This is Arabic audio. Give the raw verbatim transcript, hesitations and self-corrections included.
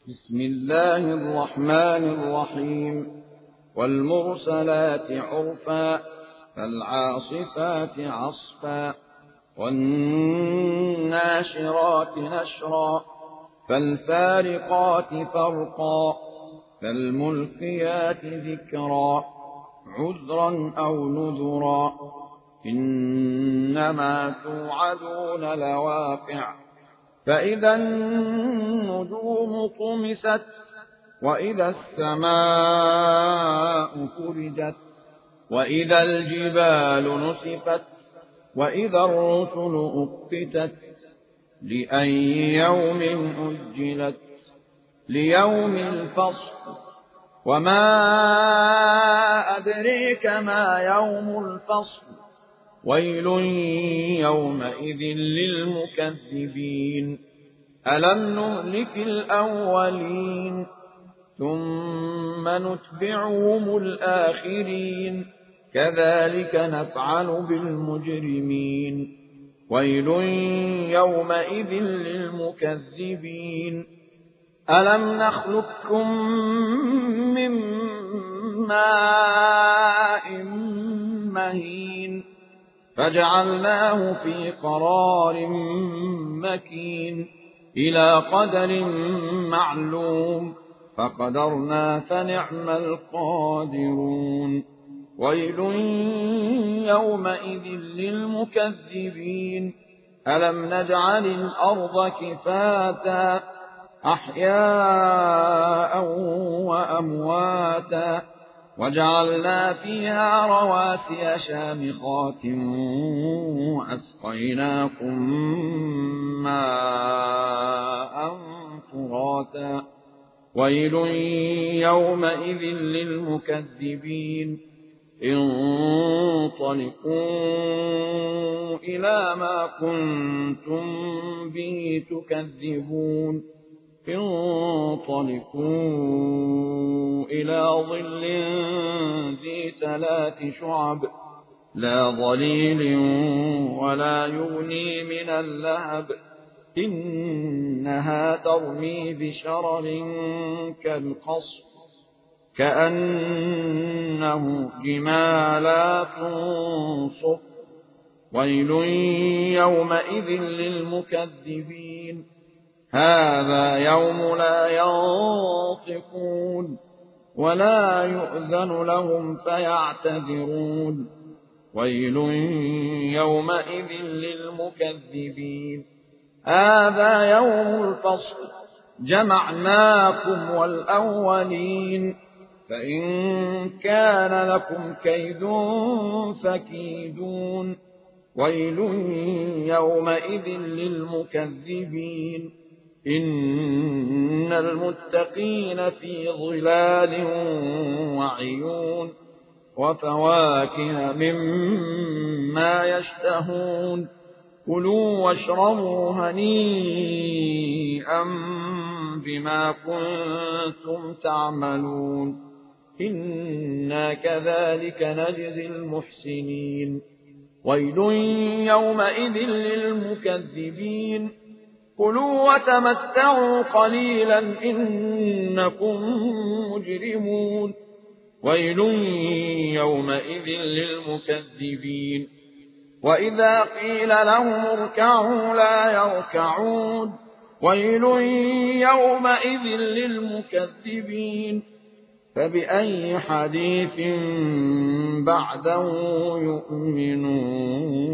بسم الله الرحمن الرحيم والمرسلات عرفا فالعاصفات عصفا والناشرات نشرا فالفارقات فرقا فالملقيات ذكرا عذرا أو نذرا إنما توعدون لواقع فإذا النجوم طمست وإذا السماء فرجت وإذا الجبال نسفت وإذا الرسل أقتت لأي يوم أجلت ليوم الفصل وما أدريك ما يوم الفصل ويل يومئذ للمكذبين ألم نهلك الأولين ثم نتبعهم الآخرين كذلك نفعل بالمجرمين ويل يومئذ للمكذبين ألم نخلقكم من ماء مهين فجعلناه في قرار مكين إلى قدر معلوم فقدرنا فنعم القادرون ويل يومئذ للمكذبين ألم نجعل الأرض كفاتا أحياء وأمواتا وجعلنا فيها رواسي شامخات وأسقيناكم ماء فراتا ويل يومئذ للمكذبين انطلقوا إلى ما كنتم به تكذبون انطلقوا إلى ظل ذي ثلاث شعب لا ظليل ولا يغني من اللهب إنها ترمي بشرر كالقصر كأنه جمالات صفر ويل يومئذ للمكذبين هذا يوم لا ينطقون ولا يؤذن لهم فيعتذرون ويل يومئذ للمكذبين هذا يوم الفصل جمعناكم والأولين فإن كان لكم كيد فكيدون ويل يومئذ للمكذبين إن المتقين في ظلال وعيون وفواكه مما يشتهون كلوا واشربوا هنيئا بما كنتم تعملون إنا كذلك نجزي المحسنين ويل يومئذ للمكذبين كلوا وتمتعوا قليلا إنكم مجرمون ويل يومئذ للمكذبين وإذا قيل لهم اركعوا لا يركعون ويل يومئذ للمكذبين فبأي حديث بعده يؤمنون